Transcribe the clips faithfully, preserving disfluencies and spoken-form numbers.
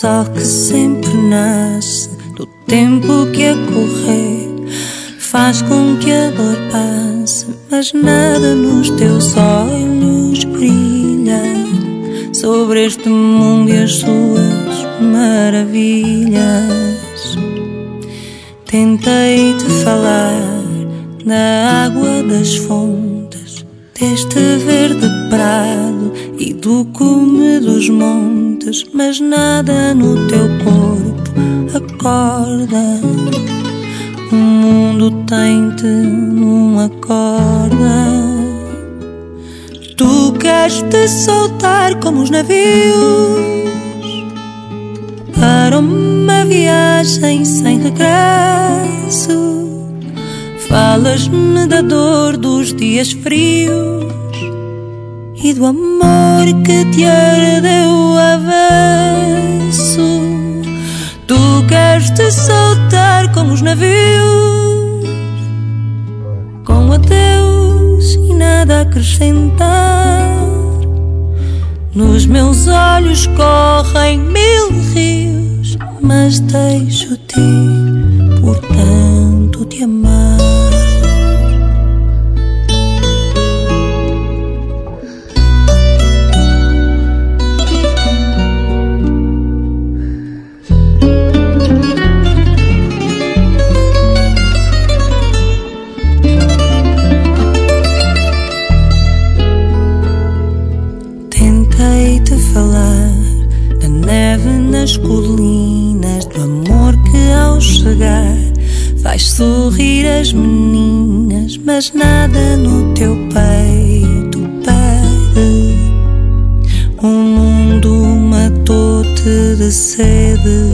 sol que sempre nasce do tempo que a correr faz com que a dor passe, mas nada nos teus olhos brilha sobre este mundo e as suas maravilhas. Tentei-te falar da água das fontes, deste verde prado e do cume dos montes, mas nada no teu corpo acorda. O mundo tem-te numa corda. Tu queres te soltar como os navios para uma viagem sem regresso. Falas-me da dor dos dias frios e do amor que te ardeu avesso. Tu queres te soltar como os navios, com adeus e nada a acrescentar. Nos meus olhos correm mil rios, mas deixo-te ir por tanto te amar. Tentei-te falar da neve nas colinas, do amor que ao chegar faz sorrir as meninas, mas nada no teu peito pede. O mundo matou-te de sede.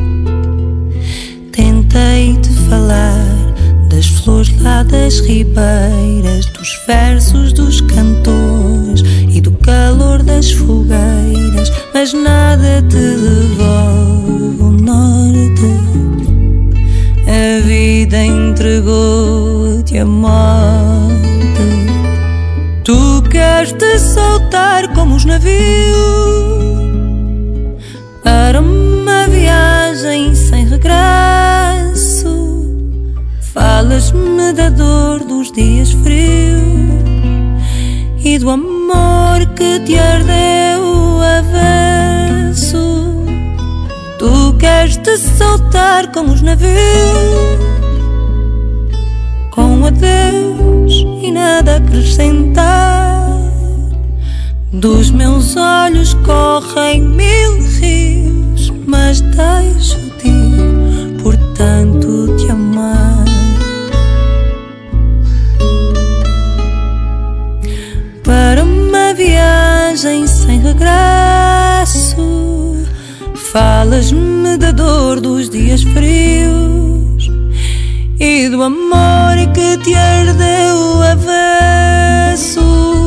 Tentei-te falar das flores lá das ribeiras, dos versos dos cantores e do calor das fogueiras, mas nada te devolve o norte. A vida entregou-te a morte. Tu queres te soltar como os navios para uma viagem sem regresso. Falas-me da dor dos dias frios e do amor que te ardeu avesso. Tu queres te soltar como os navios, com adeus e nada a acrescentar. Dos meus olhos correm mil rios, mas deixo-te ir por tanto te amar. Para uma viagem sem regresso, falas-me da dor dos dias frios e do amor que te ardeu avesso.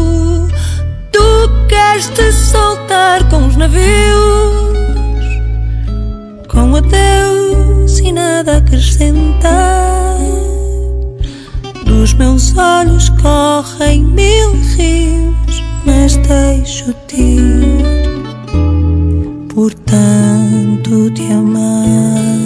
Tu queres te soltar com os navios, com adeus e nada a acrescentar. Dos meus olhos correm mil rios, mas deixo-te ir por tanto te amar.